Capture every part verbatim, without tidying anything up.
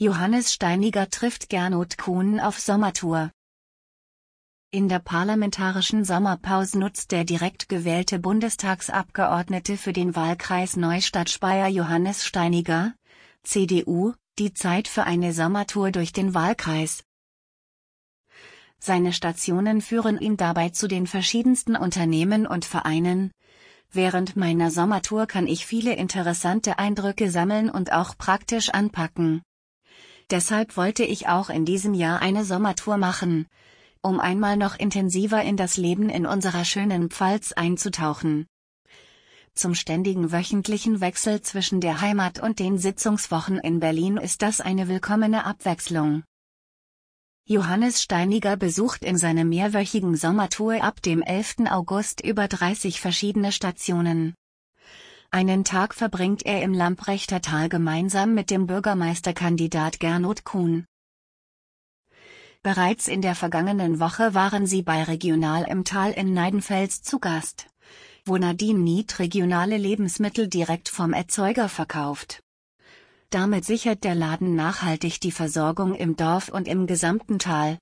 Johannes Steiniger trifft Gernot Kuhn auf Sommertour. In der parlamentarischen Sommerpause nutzt der direkt gewählte Bundestagsabgeordnete für den Wahlkreis Neustadt-Speyer Johannes Steiniger, C D U, die Zeit für eine Sommertour durch den Wahlkreis. Seine Stationen führen ihn dabei zu den verschiedensten Unternehmen und Vereinen. Während meiner Sommertour kann ich viele interessante Eindrücke sammeln und auch praktisch anpacken. Deshalb wollte ich auch in diesem Jahr eine Sommertour machen, um einmal noch intensiver in das Leben in unserer schönen Pfalz einzutauchen. Zum ständigen wöchentlichen Wechsel zwischen der Heimat und den Sitzungswochen in Berlin ist das eine willkommene Abwechslung. Johannes Steiniger besucht in seiner mehrwöchigen Sommertour ab dem elften August über dreißig verschiedene Stationen. Einen Tag verbringt er im Lamprechter Tal gemeinsam mit dem Bürgermeisterkandidat Gernot Kuhn. Bereits in der vergangenen Woche waren sie bei Regional im Tal in Neidenfels zu Gast, wo Nadine Nied regionale Lebensmittel direkt vom Erzeuger verkauft. Damit sichert der Laden nachhaltig die Versorgung im Dorf und im gesamten Tal.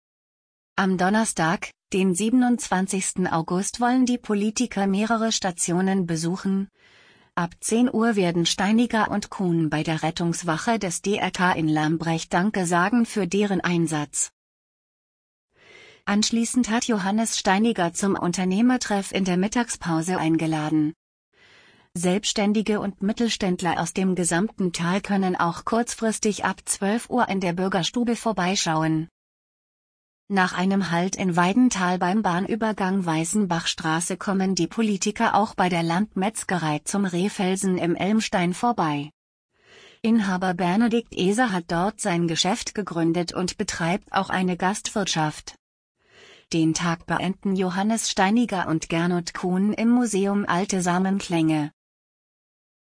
Am Donnerstag, den siebenundzwanzigsten August, wollen die Politiker mehrere Stationen besuchen. Ab zehn Uhr werden Steiniger und Kuhn bei der Rettungswache des D R K in Lambrecht Danke sagen für deren Einsatz. Anschließend hat Johannes Steiniger zum Unternehmertreff in der Mittagspause eingeladen. Selbstständige und Mittelständler aus dem gesamten Tal können auch kurzfristig ab zwölf Uhr in der Bürgerstube vorbeischauen. Nach einem Halt in Weidental beim Bahnübergang Weißenbachstraße kommen die Politiker auch bei der Landmetzgerei zum Rehfelsen im Elmstein vorbei. Inhaber Benedikt Eser hat dort sein Geschäft gegründet und betreibt auch eine Gastwirtschaft. Den Tag beenden Johannes Steiniger und Gernot Kuhn im Museum Alte Samenklänge.